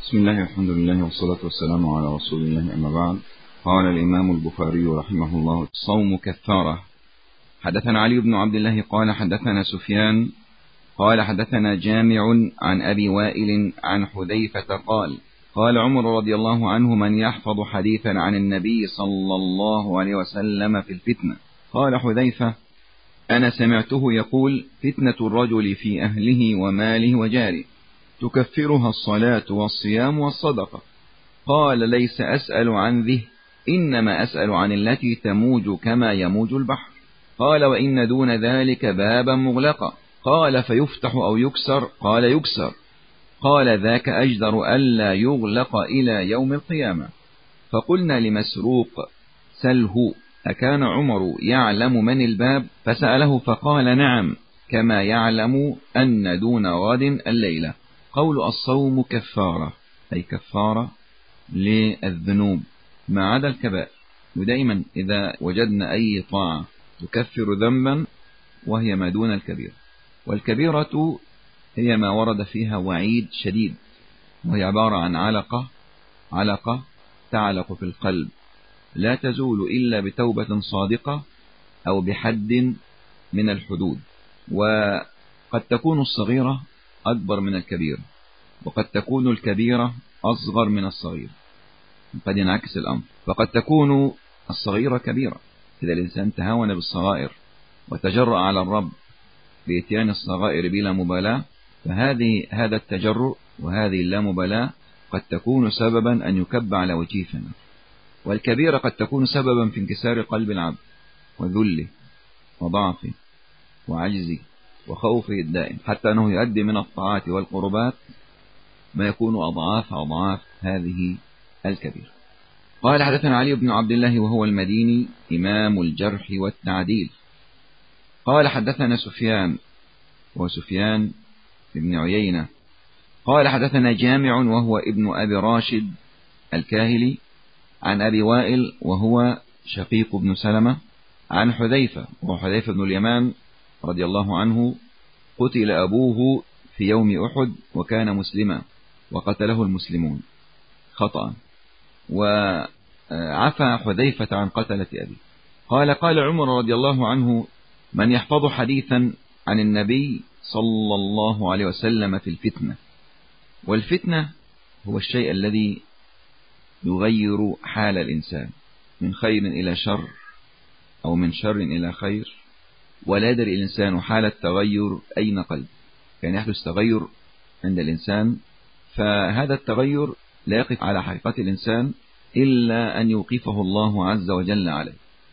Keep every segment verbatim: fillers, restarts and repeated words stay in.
بسم الله والحمد لله والصلاة والسلام على رسول الله، أما بعد. قال الإمام البخاري رحمه الله: الصوم كفارة. حدثنا علي بن عبد الله قال حدثنا سفيان قال حدثنا جامع عن أبي وائل عن حذيفة قال: قال عمر رضي الله عنه: من يحفظ حديثا عن النبي صلى الله عليه وسلم في الفتنة؟ قال حذيفة: أنا سمعته يقول: فتنة الرجل في أهله وماله وجاره تكفرها الصلاة والصيام والصدقة. قال: ليس أسأل عن ذه، إنما أسأل عن التي تموج كما يموج البحر. قال: وإن دون ذلك بابا مغلقا. قال: فيفتح أو يكسر؟ قال: يكسر. قال: ذاك أجدر ألا يغلق إلى يوم القيامة. فقلنا لمسروق: سله، أكان عمر يعلم من الباب؟ فسأله فقال: نعم، كما يعلم أن دون غد الليلة. قول الصوم كفارة، أي كفارة للذنوب ما عدا الكبائر. ودائما إذا وجدنا أي طاعة تكفر ذنبا وهي ما دون الكبيرة، والكبيرة هي ما ورد فيها وعيد شديد، وهي عبارة عن علقة علقة تعلق في القلب لا تزول إلا بتوبة صادقة أو بحد من الحدود. وقد تكون الصغيرة أكبر من الكبيرة، وقد تكون الكبيرة أصغر من الصغيرة، قد ينعكس الأمر. فقد تكون الصغيرة كبيرة إذا الإنسان تهاون بالصغائر وتجرأ على الرب بإتيان الصغائر بلا مبالاة، فهذه هذا التجرؤ وهذه اللامبالاة قد تكون سببا أن يكب على وجهه في النار. والكبيرة قد تكون سببا في انكسار قلب العبد وذله وضعفه وعجزه وخوفه الدائم، حتى أنه يؤدي من الطاعات والقربات ما يكون أضعاف أضعاف هذه الكبيرة. قال: حدثنا علي بن عبد الله وهو المديني إمام الجرح والتعديل قال حدثنا سفيان وسفيان بن عيينة قال حدثنا جامع وهو ابن أبي راشد الكاهلي عن أبي وائل وهو شقيق بن سلمة عن حذيفة وهو حذيفة بن اليمان رضي الله عنه: قتل أبوه في يوم أحد وكان مسلما وقتله المسلمون خطأ، وعفى حذيفة عن قتلة أبيه. قال: قال عمر رضي الله عنه: من يحفظ حديثا عن النبي صلى الله عليه وسلم في الفتنة. والفتنة هو الشيء الذي يغير حال الإنسان من خير إلى شر أو من شر إلى خير، ولا يدري الإنسان حال التغير أين قلب. كان يحدث تغير عند الإنسان، فهذا التغير لا يقف على حقيقة الإنسان إلا أن يوقفه الله عز وجل عليه.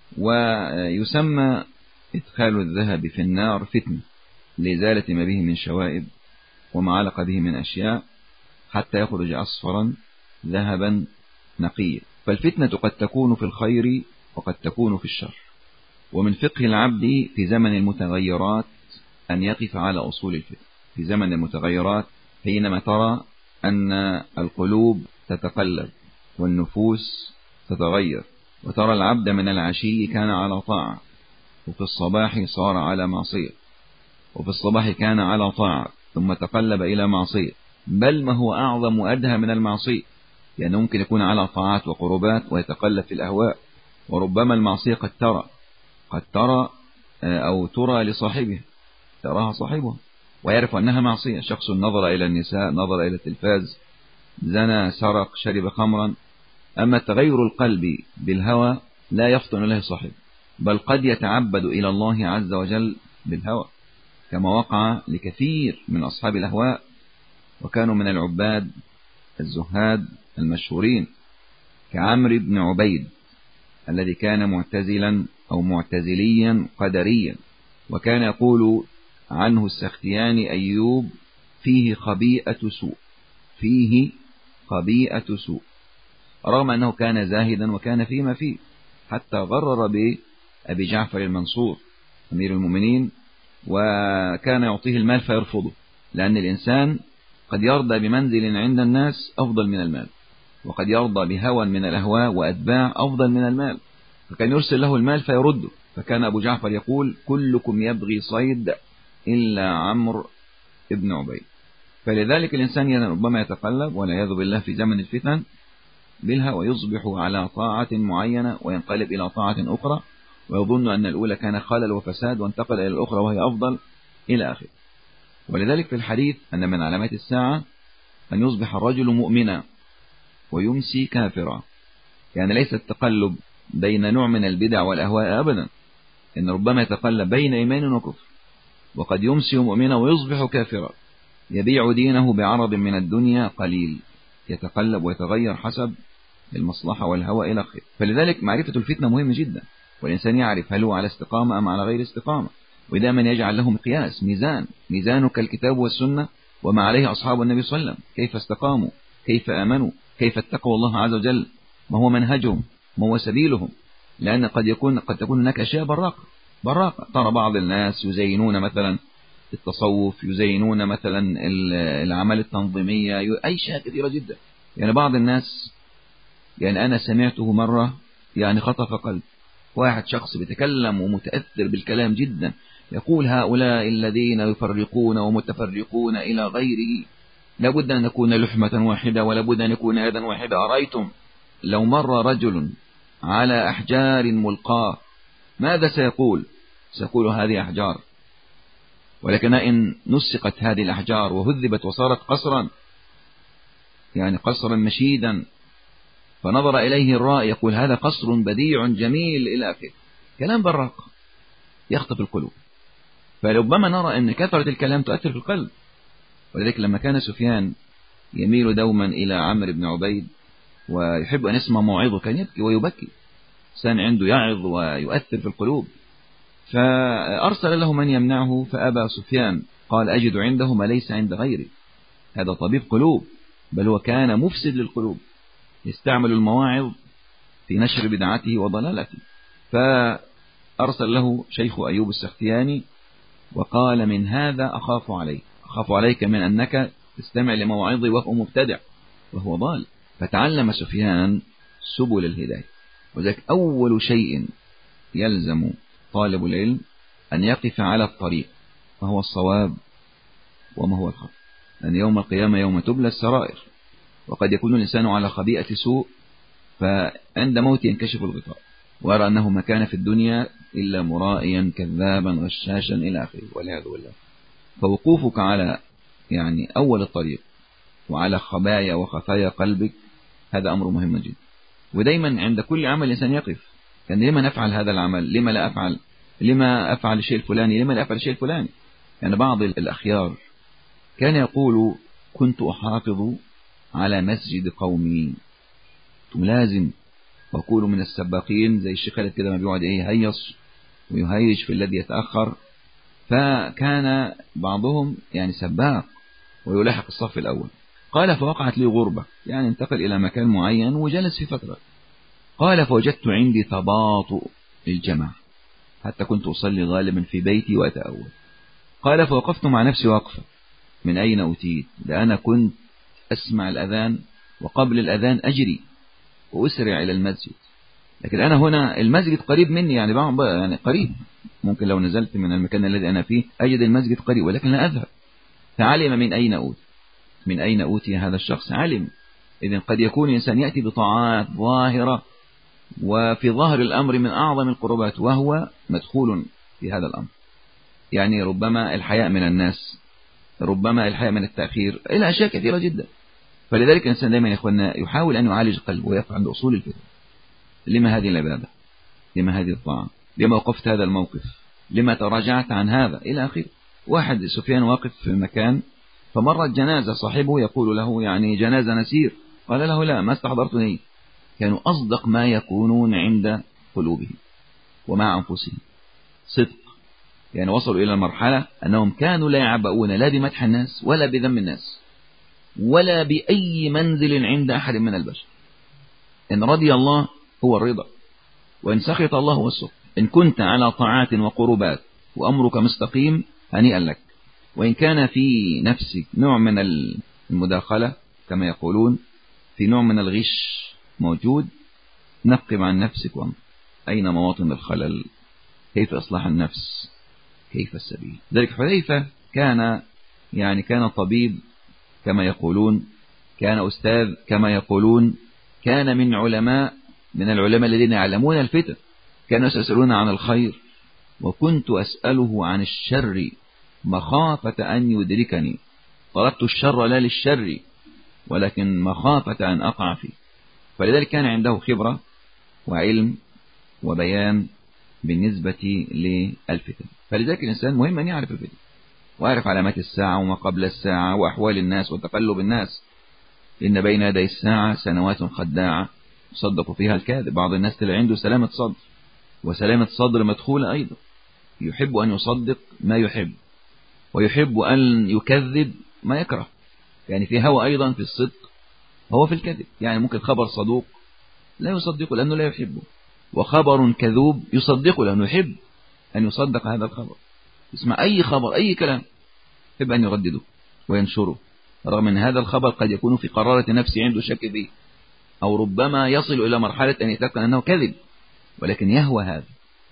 ويسمى إدخال الذهب في النار فتنة لإزالة ما به من شوائب وما علق به من أشياء حتى يخرج أصفرا ذهبا نقيا. فالفتنة قد تكون في الخير وقد تكون في الشر. ومن فقه العبد في زمن المتغيرات أن يقف على أصول الفتنة. في زمن المتغيرات حينما ترى أن القلوب تتقلب والنفوس تتغير، وترى العبد من العشي كان على طاعة، وفي الصباح صار على معصية، وفي الصباح كان على طاعة ثم تقلب إلى معصية، بل ما هو أعظم وأدهى من المعصية، لأنه يعني ممكن يكون على طاعات وقربات ويتقلب في الأهواء. وربما المعصية قد ترى قد ترى أو ترى لصاحبه، تراها صاحبه ويعرف أنها معصية. شخص نظر إلى النساء، نظر إلى التلفاز، زنى، سرق، شرب خمرا. أما تغير القلب بالهوى لا يفطن له صاحب، بل قد يتعبد إلى الله عز وجل بالهوى، كما وقع لكثير من أصحاب الأهواء وكانوا من العباد الزهاد المشهورين، كعمرو بن عبيد الذي كان معتزلا أو معتزليا قدريا، وكان يقول عنه السختياني أيوب: فيه خبيئة سوء، فيه خبيئة سوء، رغم أنه كان زاهدا وكان فيما فيه، حتى غرر بأبي جعفر المنصور أمير المؤمنين، وكان يعطيه المال فيرفضه، لأن الإنسان قد يرضى بمنزل عند الناس أفضل من المال، وقد يرضى بهوى من الأهواء وأتباع أفضل من المال، فكان يرسل له المال فيرده. فكان أبو جعفر يقول: كلكم يبغي صيد إلا عمرو ابن عبيد. فلذلك الإنسان ربما يتقلب والعياذ بالله في زمن الفتن بالهوى، يصبح على طاعة معينة وينقلب إلى طاعة أخرى، ويظن أن الأولى كان خلل وفساد وانتقل إلى الأخرى وهي أفضل إلى آخره. ولذلك في الحديث أن من علامات الساعة أن يصبح الرجل مؤمنا ويمسي كافرا، يعني ليس التقلب بين نوع من البدع والأهواء أبدا، إن ربما يتقلب بين إيمان وكفر، وقد يمسي مؤمنا ويصبح كافرا يبيع دينه بعرض من الدنيا قليل، يتقلب ويتغير حسب المصلحة والهوى إلى آخره. فلذلك معرفة الفتنة مهمة جدا، والإنسان يعرف هل هو على استقامة أم على غير استقامة، ودائما يجعل له مقياس، ميزان، ميزانك الكتاب والسنة وما عليه أصحاب النبي صلى الله عليه وسلم، كيف استقاموا، كيف آمنوا، كيف اتقوا الله عز وجل، ما هو منهجهم، ما هو سبيلهم. لأن قد يكون قد تكون هناك أشياء براقة براقة ترى بعض الناس يزينون مثلا التصوف، يزينون مثلا العمل التنظيمية، أي شيء كثيرة جدا. يعني بعض الناس، يعني أنا سمعته مرة يعني خطف قلب، واحد شخص بيتكلم ومتأثر بالكلام جدا، يقول هؤلاء الذين يفرقون ومتفرقون إلى غيره لابد أن نكون لحمة واحدة ولابد أن يكون يدا واحدة. أرأيتم لو مر رجل على أحجار ملقاة ماذا سيقول؟ سيقول هذه أحجار، ولكن إن نسقت هذه الأحجار وهذبت وصارت قصرا، يعني قصرا مشيدا، فنظر إليه الرائي يقول هذا قصر بديع جميل إلى آخره، كلام براق يخطف القلوب. فربما نرى أن كثرة الكلام تؤثر في القلب. ولذلك لما كان سفيان يميل دوما إلى عمرو بن عبيد ويحب أن يسمع موعظه كان يبكي ويبكي، إنسان عنده يعظ ويؤثر في القلوب. فأرسل له من يمنعه فأبى سفيان، قال أجد عنده ما ليس عند غيري، هذا طبيب قلوب، بل هو كان مفسد للقلوب، يستعمل المواعظ في نشر بدعته وضلالته. فأرسل له شيخ أيوب السختياني وقال من هذا أخاف عليك، أخاف عليك من أنك تستمع لمواعظي وهو مبتدع وهو ضال. فتعلم سفيان سبل الهداية. وذلك أول شيء يلزم طالب العلم أن يقف على الطريق، ما هو الصواب وما هو الخطأ، لأن يوم القيامة يوم تبلى السرائر، وقد يكون الإنسان على خبيئة سوء فعند موت ينكشف الغطاء ويرى أنه ما كان في الدنيا إلا مرائيا كذابا غشاشا إلى آخره والعياذ بالله. فوقوفك على يعني أول الطريق وعلى خبايا وخفايا قلبك هذا أمر مهم جدا. ودايما عند كل عمل الإنسان يقف، يعني لما نفعل هذا العمل، لما لا أفعل، لما أفعل الشيء الفلاني، لما لا أفعل الشيء الفلاني. يعني بعض الأخيار كان يقول كنت أحافظ على مسجد قومي، لازم وأكون من السباقين زي الشيخ خالد كده ما بيقعد إيه يهيص ويهيج في الذي يتأخر. فكان بعضهم يعني سباق ويلاحق الصف الأول. قال فوقعت لي غربة، يعني انتقل إلى مكان معين وجلس في فترة. قال فوجدت عندي تباطؤ للجماعة حتى كنت أصلي غالبا في بيتي وأتأول. قال فوقفت مع نفسي وقفة من أين أتيت، لأنا كنت أسمع الأذان وقبل الأذان أجري وأسرع إلى المسجد، لكن أنا هنا المسجد قريب مني، يعني يعني قريب، ممكن لو نزلت من المكان الذي أنا فيه أجد المسجد قريب ولكن لا أذهب. فعلم من أين أوتي، من أين أوتي هذا الشخص، علم. إذن قد يكون إنسان يأتي بطاعات ظاهرة وفي ظاهر الأمر من أعظم القربات وهو مدخول في هذا الأمر، يعني ربما الحياء من الناس، ربما الحياء من التأخير، إلى أشياء كثيرة جدا. فلذلك الإنسان دائما يا إخواننا يحاول أن يعالج قلبه ويقف عند أصول الفتن. لما هذه العبادة، لما هذه الطاعة، لما وقفت هذا الموقف، لما تراجعت عن هذا إلى آخره. واحد سفيان واقف في المكان فمرت جنازة، صاحبه يقول له يعني جنازة نسير، قال له لا ما استحضرتني. كانوا أصدق ما يكونون عند قلوبهم ومع أنفسهم، صدق. يعني وصلوا إلى المرحلة أنهم كانوا لا يعبؤون لا بمدح الناس ولا بذم الناس ولا بأي منزل عند أحد من البشر. إن رضي الله هو الرضا، وإن سخط الله هو السخط. إن كنت على طاعات وقربات وأمرك مستقيم هنيئا لك، وإن كان في نفسك نوع من المداخلة كما يقولون، في نوع من الغش موجود، نقب عن نفسك وانظر أين مواطن الخلل، كيف إصلاح النفس، كيف السبيل. ذلك حذيفة كان يعني كان طبيب كما يقولون، كان أستاذ كما يقولون، كان من علماء من العلماء الذين يعلمون الفتن، كانوا يسألون عن الخير وكنت أسأله عن الشر مخافة أن يدركني، طلبت الشر لا للشر ولكن مخافة أن أقع فيه. فلذلك كان عنده خبرة وعلم وبيان بالنسبة للفتن. فلذلك الإنسان مهم أن يعرف الفتن ويعرف علامات الساعة وما قبل الساعة وأحوال الناس وتقلب الناس، إن بين يدي الساعة سنوات خداعة يصدق فيها الكاذب. بعض الناس تلاقي عنده سلامة صدر، وسلامة صدر مدخولة أيضا، يحب أن يصدق ما يحب ويحب أن يكذب ما يكره، يعني في هوى أيضا في الصدق هو في الكذب. يعني ممكن خبر صدوق لا يصدقه لأنه لا يحبه، وخبر كذوب يصدقه لأنه يحب أن يصدق هذا الخبر. اسمع أي خبر أي كلام يحب أن يردده وينشره، رغم أن هذا الخبر قد يكون في قرارة نفسه عنده شك فيه، أو ربما يصل إلى مرحلة أن يتيقن أنه كذب، ولكن يهوى هذا.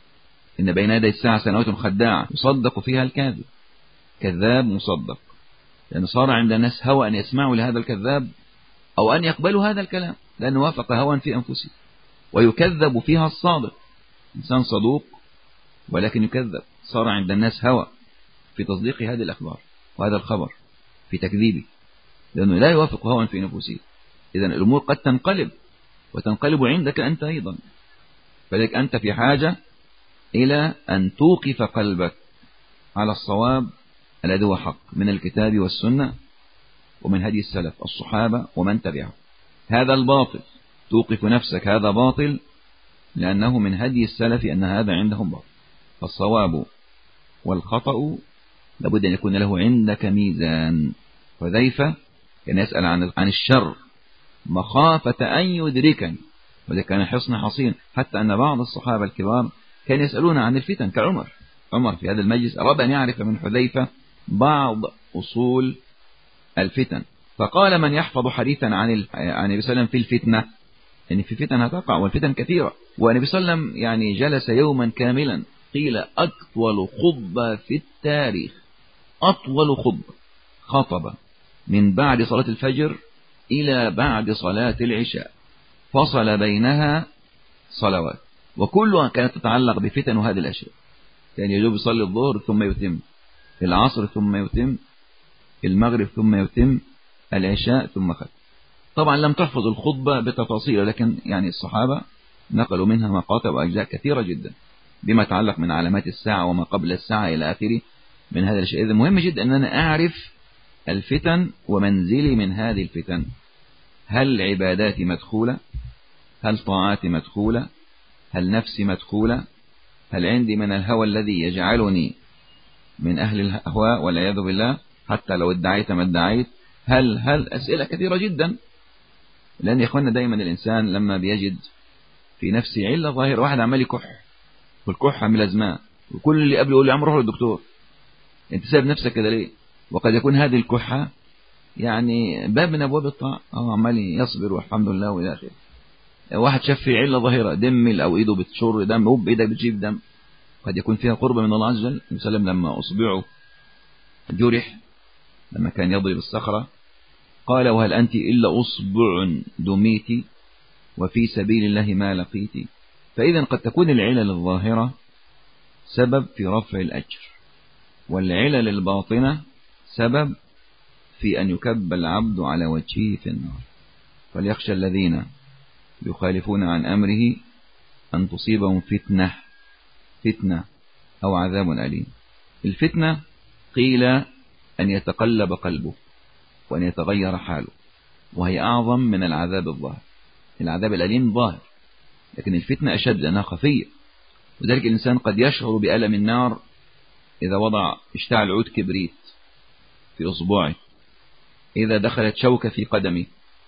إن بين يدي الساعة سنوات خداعة يصدق فيها الكاذب، كذاب مصدق، لأن صار عند الناس هوى أن يسمعوا لهذا الكذاب أو أن يقبلوا هذا الكلام، لأنه وافق هوى في أنفسهم. ويكذب فيها الصادق، إنسان صدوق ولكن يكذب، صار عند الناس هوى في تصديق هذه الأخبار وهذا الخبر، في تكذيبه، لأنه لا يوافق هوى في نفسه. إذن الأمور قد تنقلب وتنقلب عندك أنت أيضا، فلذلك أنت في حاجة إلى أن توقف قلبك على الصواب الذي هو حق من الكتاب والسنة ومن هدي السلف الصحابة ومن تبعه. هذا الباطل توقف نفسك هذا باطل، لأنه من هدي السلف أن هذا عندهم باطل. فالصواب والخطأ لابد أن يكون له عندك ميزان. حذيفة كان يسأل عن عن الشر مخافة أن يدركني، وذلك كان حصن حصين، حتى أن بعض الصحابة الكبار كان يسألون عن الفتن كعمر. عمر في هذا المجلس أراد أن يعرف من حذيفة بعض أصول الفتن، فقال من يحفظ حديثا عن عن النبي صلى الله عليه وسلم في الفتنة، يعني في فتن هتقع والفتن كثيرة. والنبي صلى الله عليه وسلم يعني جلس يوما كاملا، قيل أطول خطبة في التاريخ، أطول خطبة، خطبة من بعد صلاة الفجر إلى بعد صلاة العشاء، فصل بينها صلوات، وكلها كانت تتعلق بفتن وهذه الأشياء. كان يجب يصلي الظهر ثم يتم، العصر ثم يتم، المغرب ثم يتم، العشاء ثم ختم. طبعا لم تحفظ الخطبة بتفاصيل، لكن يعني الصحابة نقلوا منها مقاطع وأجزاء كثيرة جدا بما يتعلق من علامات الساعة وما قبل الساعة إلى آخره من هذا الشيء. إذن مهم جدا أن أنا أعرف الفتن ومنزلي من هذه الفتن. هل عباداتي مدخولة؟ هل طاعاتي مدخولة؟ هل نفسي مدخولة؟ هل عندي من الهوى الذي يجعلني من أهل الأهواء والعياذ بالله حتى لو ادعيت ما ادعيت؟ هل هل أسئلة كثيرة جدا، لأن يا إخوانا دايما الإنسان لما بيجد في نفسه علة ظاهرة، واحد عمال يكح والكح عامل أزمة، وكل اللي قبله يقول لي عم روح للدكتور، أنت سايب نفسك كده ليه؟ وقد يكون هذه الكحة يعني باب من أبواب الطاعة، أو عمال يصبر والحمد لله وإلى آخره. واحد شاف في علة ظاهرة، دم أو إيده بتشر دم أو بإيدك بتجيب دم، قد يكون فيها قربة من الله عز وجل. وسلم لما أصبعه جرح لما كان يضرب الصخرة قال وهل أنت إلا أصبع دميت وفي سبيل الله ما لقيت. فإذا قد تكون العلل الظاهرة سبب في رفع الأجر، والعلل الباطنة سبب في أن يكب العبد على وجهه في النار. فليخشى الذين يخالفون عن أمره أن تصيبهم فتنة فتنة أو عذاب أليم. الفتنة قيل أن يتقلب قلبه وأن يتغير حاله، وهي أعظم من العذاب الظاهر. العذاب الأليم ظاهر، لكن الفتنة أشد لأنها خفية. وذلك الإنسان قد يشعر بألم النار إذا وضع اشتعل عود كبريت في أصبعه، إذا دخلت شوكة في قدمه،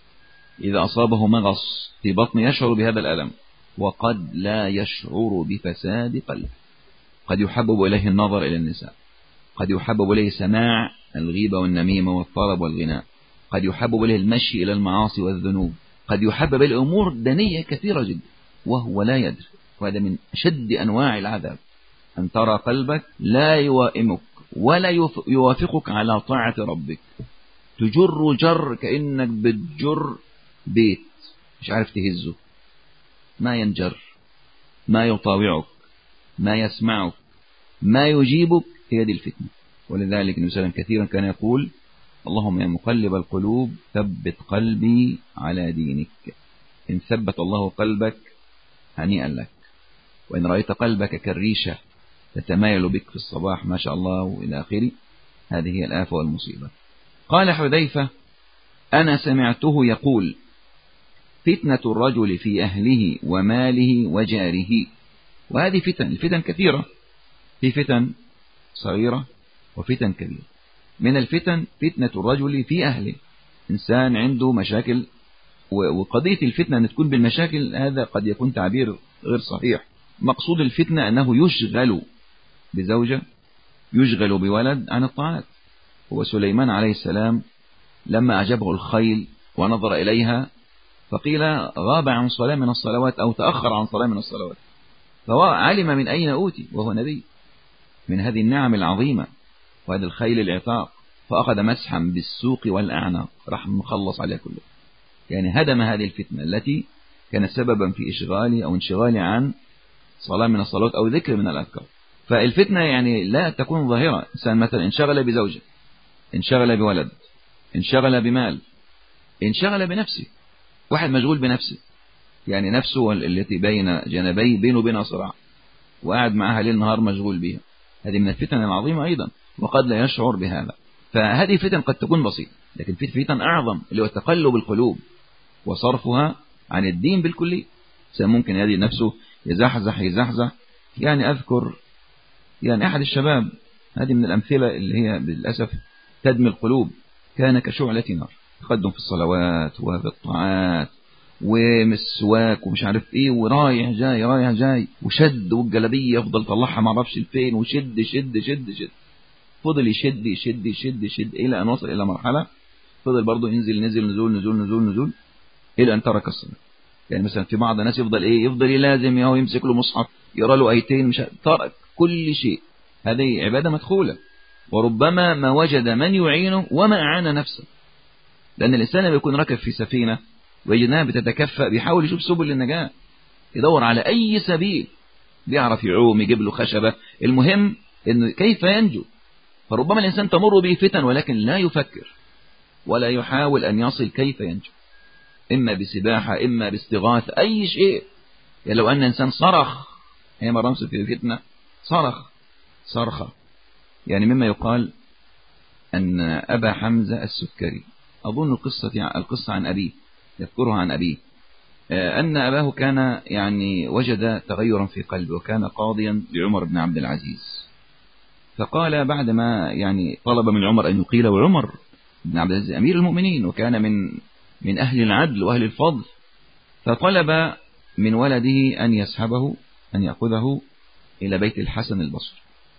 إذا أصابه مغص في بطنه يشعر بهذا الألم، وقد لا يشعر بفساد قلبه. قد يحبب إليه النظر إلى النساء، قد يحبب إليه سماع الغيبة والنميمة والطرب والغناء، قد يحبب إليه المشي إلى المعاصي والذنوب، قد يحبب إليه أمور دنية كثيرة جدا وهو لا يدري. وهذا من أشد أنواع العذاب، أن ترى قلبك لا يوائمك ولا يوافقك على طاعة ربك، تجر جر كأنك بتجر بيت مش عارف تهزه، ما ينجر، ما يطاوعك، ما يسمعك، ما يجيبك، هي دي الفتنة. ولذلك النبي صلى الله عليه وسلم كثيرا كان يقول: اللهم يا مقلب القلوب ثبت قلبي على دينك. إن ثبت الله قلبك هنيئا لك، وإن رأيت قلبك كالريشة تتمايل بك في الصباح ما شاء الله وإلى آخره، هذه هي الآفة والمصيبة. قال حذيفة: أنا سمعته يقول: فتنة الرجل في أهله وماله وجاره. وهذه فتن، الفتن كثيرة، في فتن صغيرة وفتن كبيرة. من الفتن فتنة الرجل في أهله، إنسان عنده مشاكل، وقضية الفتنة أن تكون بالمشاكل هذا قد يكون تعبير غير صحيح. مقصود الفتنة أنه يشغل بزوجة، يشغل بولد عن الطاعات. هو سليمان عليه السلام لما أعجبه الخيل ونظر إليها فقيل غاب عن صلاة من الصلوات أو تأخر عن صلاة من الصلوات، فهو علم من أين أوتي وهو نبي من هذه النعم العظيمة وهذا الخيل العتاق، فأخذ مسحا بالسوق والأعناق، راح مخلص عليها كله. يعني هدم هذه الفتنة التي كانت سببا في إشغالي أو انشغالي عن صلاة من الصلوات أو ذكر من الأذكار. فالفتنة يعني لا تكون ظاهرة. إنسان مثلا انشغل بزوجة، انشغل بولد، انشغل بمال، انشغل بنفسه. واحد مشغول بنفسه، يعني نفسه التي بين جنبيه بينه وبينها صراع، وقاعد معها ليل نهار مشغول بها. هذه من الفتن العظيمة أيضا، وقد لا يشعر بهذا. فهذه فتن قد تكون بسيطة، لكن في فتن أعظم اللي هو تقلب القلوب وصرفها عن الدين بالكلي. ممكن هذه نفسه يزحزح يزحزح. يعني أذكر يعني أحد الشباب، هذه من الأمثلة اللي هي للأسف تدمي القلوب، كان كشعلة نار، تقدم في الصلوات وفي الطاعات ومسواك ومش عارف ايه، ورايح جاي رايح جاي وشد، والجلبية يفضل طلعها ما اعرفش لفين، وشد شد شد شد، فضل يشد يشد يشد يشد إلى أن وصل إلى مرحلة فضل برضه ينزل نزل نزول نزول نزول نزول إلى أن ترك الصلاة. يعني مثلا في بعض الناس يفضل إيه، يفضل يلازم يهو يمسك له مصحف يقرأ له آيتين، مش ترك كل شيء. هذه عبادة مدخولة، وربما ما وجد من يعينه وما أعان نفسه. لأن الإنسان بيكون راكب في سفينة ويجدها بتتكفأ، بيحاول يشوف سبل للنجاة، يدور على أي سبيل، بيعرف يعوم، يجيب له خشبة، المهم إنه كيف ينجو. فربما الإنسان تمر به فتن ولكن لا يفكر ولا يحاول أن يصل كيف ينجو، إما بسباحة إما باستغاثة أي شيء. يعني لو أن إنسان صرخ هي مرمس في فتنة، صرخ صرخة. يعني مما يقال أن أبا حمزة السكري، أظن القصة القصة عن أبيه، يذكرها عن أبيه، أن أباه كان يعني وجد تغيرا في قلبه، وكان قاضيا لعمر بن عبد العزيز. فقال بعدما يعني طلب من عمر أن يقيل، وعمر بن عبد العزيز أمير المؤمنين وكان من من أهل العدل وأهل الفضل، فطلب من ولده أن يسحبه، أن يأخذه إلى بيت الحسن البصري.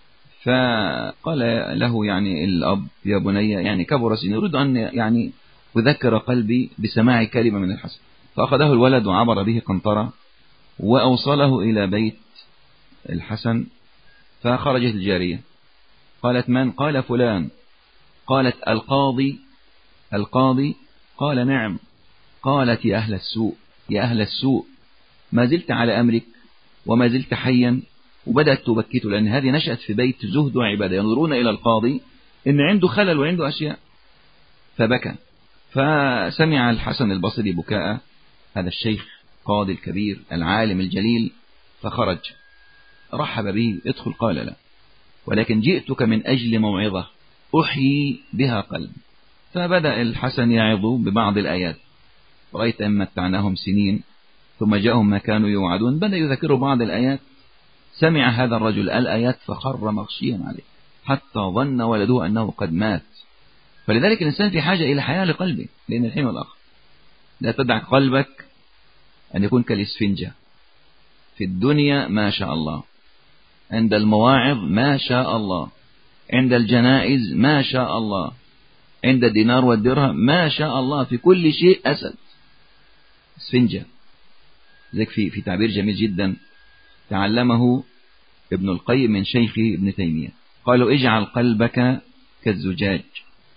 فقال له يعني الأب: يا بني، يعني كبر سني، يريد أن يعني أذكر قلبي بسماع كلمة من الحسن. فأخذه الولد وعبر به قنطرة وأوصله إلى بيت الحسن. فخرجت الجارية، قالت: من؟ قال: فلان. قالت: القاضي؟ القاضي؟ قال: نعم. قالت: يا أهل السوء، يا أهل السوء، ما زلت على أمرك وما زلت حيا. وبدأت تبكته، لأن هذه نشأت في بيت زهد وعبادة، ينظرون إلى القاضي إن عنده خلل وعنده أشياء. فبكى. فسمع الحسن البصري بكاء هذا الشيخ قاضي الكبير العالم الجليل، فخرج رحب به: ادخل. قال: لا، ولكن جئتك من أجل موعظة أحيي بها قلبي. فبدأ الحسن يعظ ببعض الآيات: رأيت أن متعناهم سنين ثم جاءهم ما كانوا يوعدون. بدأ يذكر بعض الآيات. سمع هذا الرجل الآيات فخر مغشيا عليه حتى ظن ولده أنه قد مات. فلذلك الإنسان في حاجة إلى حياة لقلبه، لأن الحين والآخر لا تدع قلبك أن يكون كالإسفنجة، في الدنيا ما شاء الله، عند المواعظ ما شاء الله، عند الجنائز ما شاء الله، عند الدينار والدرهم ما شاء الله، في كل شيء أسد، إسفنجة. ذلك في في تعبير جميل جدا تعلمه ابن القيم من شيخه ابن تيمية، قالوا: اجعل قلبك كالزجاج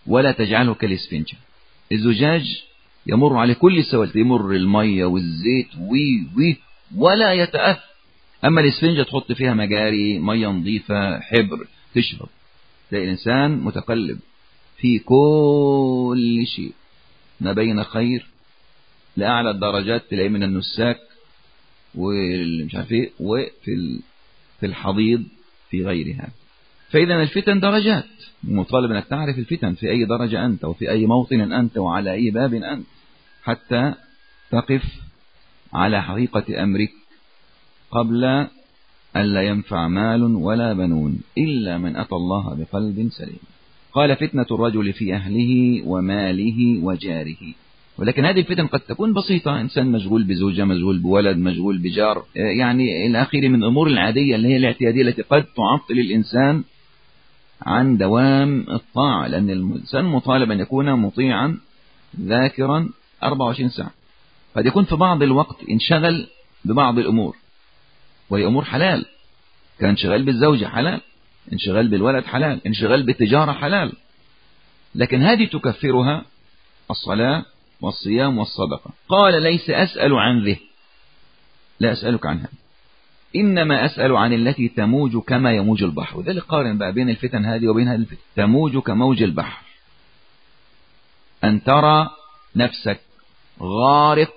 ولا تجعله كالإسفنجة. الزجاج يمر عليه كل السوائل، يمر المية والزيت وي وي ولا يتأثر. أما الإسفنجة تحط فيها مجاري مية نظيفة، حبر، تشرب. تلاقي الإنسان متقلب في كل شيء، ما بين خير لأعلى الدرجات، تلاقيه من النساك والمش عارف ايه، وفي في الحضيض في غيرها. فإذا الفتن درجات، مطالب أنك تعرف الفتن في أي درجة أنت، وفي أي موطن أنت، وعلى أي باب أنت، حتى تقف على حقيقة أمرك قبل أن لا ينفع مال ولا بنون إلا من أتى الله بقلب سليم. قال فتنة الرجل في أهله وماله وجاره. ولكن هذه الفتن قد تكون بسيطة، إنسان مشغول بزوجة، مشغول بولد، مشغول بجار، يعني إلى آخره من الأمور العادية اللي هي الاعتيادية التي قد تعطل الإنسان عن دوام الطاعة، لأن الإنسان مطالب أن يكون مطيعا ذاكرا أربعة وعشرين ساعة. قد يكون في بعض الوقت انشغل ببعض الأمور وهي أمور حلال، كان انشغال بالزوجة حلال، انشغال بالولد حلال، انشغال بالتجارة حلال، لكن هذه تكفرها الصلاة والصيام والصدقة. قال ليس أسأل عن ذه، لا أسألك عنها، إنما أسأل عن التي تموج كما يموج البحر. وذلك قارن بقى بين الفتن هذه وبين هذه الفتن. تموج كموج البحر، أن ترى نفسك غارق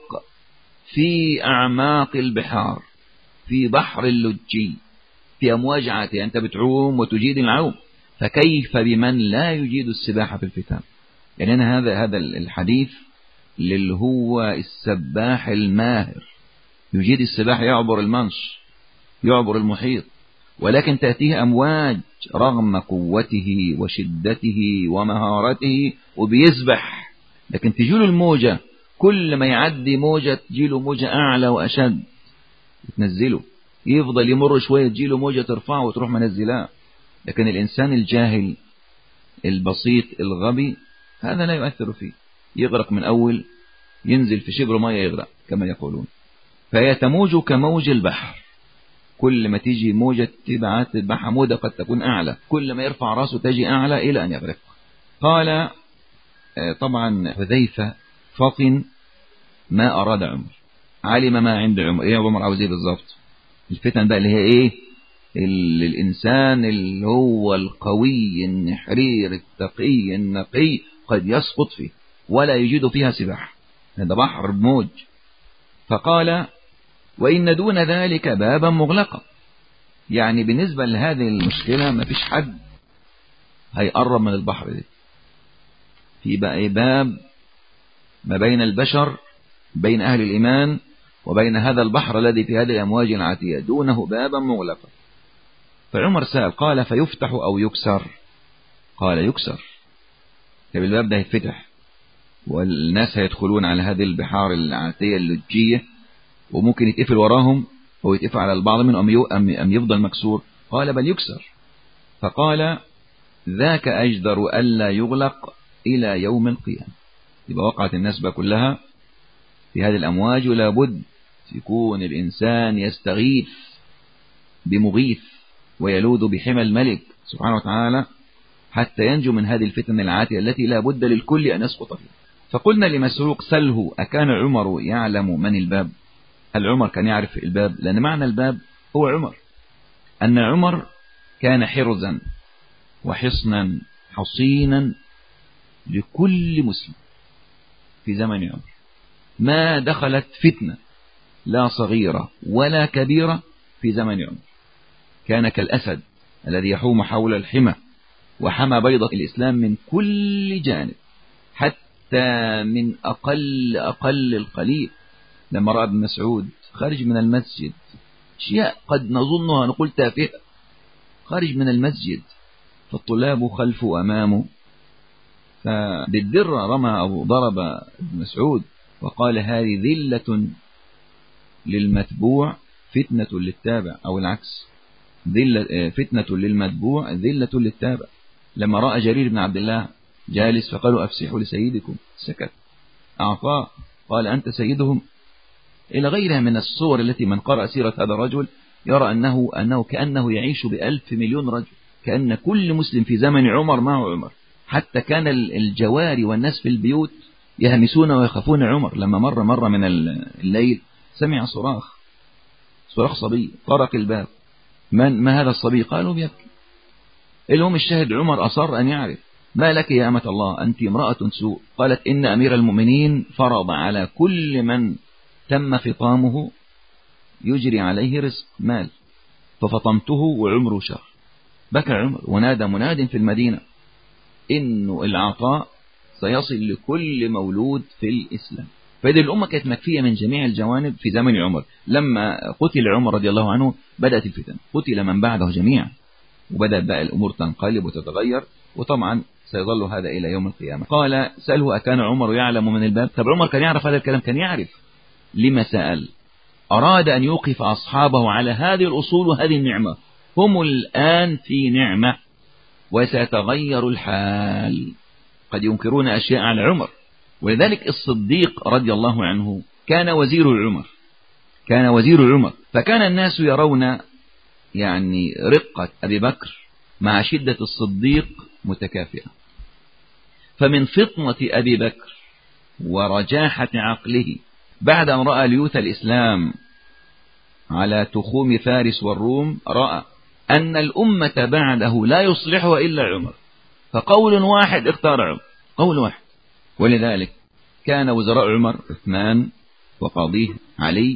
في أعماق البحار، في بحر اللجي، في أمواج عاتية، أنت بتعوم وتجيد العوم، فكيف بمن لا يجيد السباحة في الفتن؟ يعني أنا هذا هذا الحديث اللي هو السباح الماهر يجيد السباحة، يعبر المنش، يعبر المحيط، ولكن تأتيه أمواج رغم قوته وشدته ومهارته وبيسبح، لكن تجيله الموجة، كل ما يعدي موجة تجيله موجة أعلى وأشد تنزله، يفضل يمر شوية تجيله موجة ترفعه وتروح منزلاه. لكن الإنسان الجاهل البسيط الغبي هذا لا يؤثر فيه، يغرق من أول، ينزل في شبر مية يغرق كما يقولون. فهي تموج كموج البحر، كل ما تيجي موجة تبعت البحر موجة قد تكون أعلى، كل ما يرفع رأسه تجي أعلى إلى أن يغرق. قال طبعا حذيفة فطن ما أراد عمر، علم ما عند عمر. إيه عمر عاوز إيه بالظبط؟ الفتن بقى اللي هي إيه؟ اللي الإنسان اللي هو القوي النحرير التقي النقي قد يسقط فيه ولا يجد فيها سباحة، هذا بحر موج. فقال وإن دون ذلك بابا مغلقا، يعني بالنسبة لهذه المشكلة ما فيش حد هيقرب من البحر دي، في بقى باب ما بين البشر، بين أهل الإيمان وبين هذا البحر الذي في هذه الأمواج العاتية، دونه بابا مغلقا. فعمر سأل قال فيفتح أو يكسر؟ قال يكسر. طيب الباب ده يتفتح والناس هيدخلون على هذه البحار العاتية اللجية وممكن يتقفل وراهم أو يتقفل على البعض منهم أم يفضل مكسور؟ قال بل يكسر. فقال ذاك أجدر ألا يغلق إلى يوم القيامة. يبقى وقعت الناس بقى كلها في هذه الأمواج، ولا بد يكون الإنسان يستغيث بمغيث ويلوذ بحمى الملك سبحانه وتعالى حتى ينجو من هذه الفتن العاتية التي لا بد للكل أن يسقط فيها. فقلنا لمسروق سله أكان عمر يعلم من الباب؟ هل عمر كان يعرف الباب؟ لأن معنى الباب هو عمر، أن عمر كان حرزا وحصنا حصينا لكل مسلم في زمن عمر، ما دخلت فتنة لا صغيرة ولا كبيرة في زمن عمر، كان كالأسد الذي يحوم حول الحمى وحمى بيضة الإسلام من كل جانب، حتى من أقل أقل القليل. لما رأى ابن مسعود خارج من المسجد أشياء قد نظنها نقول تافهة، خارج من المسجد فالطلاب خلفه أمامه، فبالدرة رمى أو ضرب ابن مسعود وقال هذه ذلة للمتبوع فتنة للتابع، أو العكس، ذلة فتنة للمتبوع ذلة للتابع. لما رأى جرير بن عبد الله جالس فقالوا أفسحوا لسيدكم، سكت، أعطاه، قال أنت سيدهم، إلى غيرها من الصور التي من قرأ سيرة هذا الرجل يرى أنه, أنه كأنه يعيش بألف مليون رجل، كأن كل مسلم في زمن عمر معه عمر، حتى كان الجواري والناس في البيوت يهمسون ويخافون عمر. لما مر مرة من الليل سمع صراخ صراخ صبي، طرق الباب، من ما هذا الصبي؟ قالوا بيبكي. المهم الشاهد عمر أصر أن يعرف. ما لك يا أمة الله أنت امرأة سوء؟ قالت إن أمير المؤمنين فرض على كل من تم فطامه يجري عليه رزق مال، ففطمته وعمره شهر. بكى عمر ونادى مناد في المدينة إنه العطاء سيصل لكل مولود في الإسلام. فإذا الأمة كانت مكفية من جميع الجوانب في زمن عمر. لما قتل عمر رضي الله عنه بدأت الفتن، قتل من بعده جميعا، وبدأت بقى الأمور تنقلب وتتغير، وطبعا سيظل هذا إلى يوم القيامة. قال سأله أكان عمر يعلم من الباب؟ طب عمر كان يعرف هذا الكلام؟ كان يعرف. لما سأل؟ أراد أن يوقف أصحابه على هذه الأصول وهذه النعمة. هم الآن في نعمة وسيتغير الحال، قد ينكرون أشياء على عمر. ولذلك الصديق رضي الله عنه كان وزير عمر، كان وزير عمر، فكان الناس يرون يعني رقة أبي بكر مع شدة الصديق متكافئة. فمن فطنة أبي بكر ورجاحة عقله بعد أن رأى ليوث الإسلام على تخوم فارس والروم، رأى أن الأمة بعده لا يصلحها إلا عمر، فقول واحد اختار عمر، قول واحد. ولذلك كان وزراء عمر عثمان وقاضيه علي،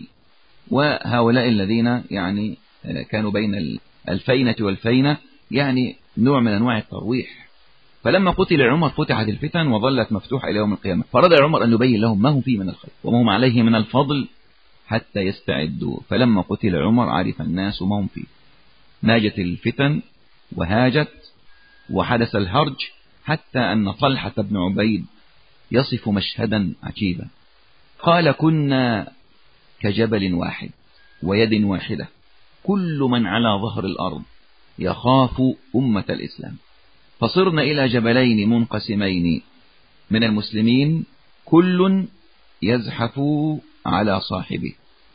وهؤلاء الذين يعني كانوا بين الفينة والفينة، يعني نوع من أنواع الترويح. فلما قتل عمر فتحت الفتن وظلت مفتوحة إلى يوم القيامة، فرد عمر أن يبين لهم ما هم فيه من الخير وما هم عليه من الفضل حتى يستعدوا. فلما قتل عمر عرف الناس ما هم فيه، ناجت الفتن وهاجت وحدث الهرج، حتى أن طلحة بن عبيد يصف مشهدا عجيبا. قال كنا كجبل واحد ويد واحدة، كل من على ظهر الأرض يخاف أمة الإسلام، فصرنا إلى جبلين منقسمين من المسلمين، كل يزحف على صاحبه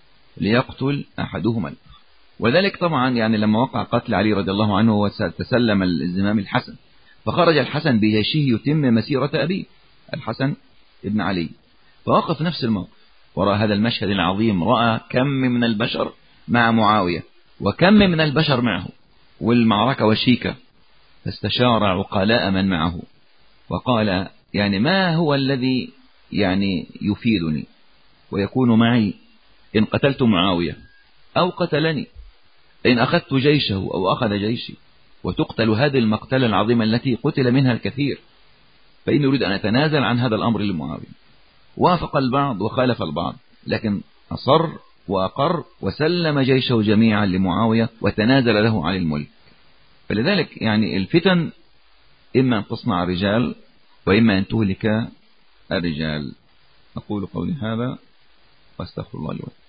ليقتل أحدهما الآخر. وذلك طبعا يعني لما وقع قتل علي رضي الله عنه وتسلم الزمام الحسن، فخرج الحسن بجيشه يتم مسيرة أبيه الحسن ابن علي، فوقف نفس الموقف وراء هذا المشهد العظيم. رأى كم من البشر مع معاوية وكم من البشر معه، والمعركة وشيكة، فاستشار عقلاء من معه وقال يعني ما هو الذي يعني يفيدني ويكون معي إن قتلت معاوية أو قتلني، إن أخذت جيشه أو أخذ جيشي، وتقتل هذه المقتلة العظيمة التي قتل منها الكثير، فإن يريد أن أتنازل عن هذا الأمر لمعاوية. وافق البعض وخالف البعض، لكن أصر وأقر وسلم جيشه جميعا لمعاوية وتنازل له عن الملك. فلذلك يعني الفتن إما أن تصنع الرجال وإما أن تهلك الرجال. أقول قولي هذا واستغفر الله لي ولكم.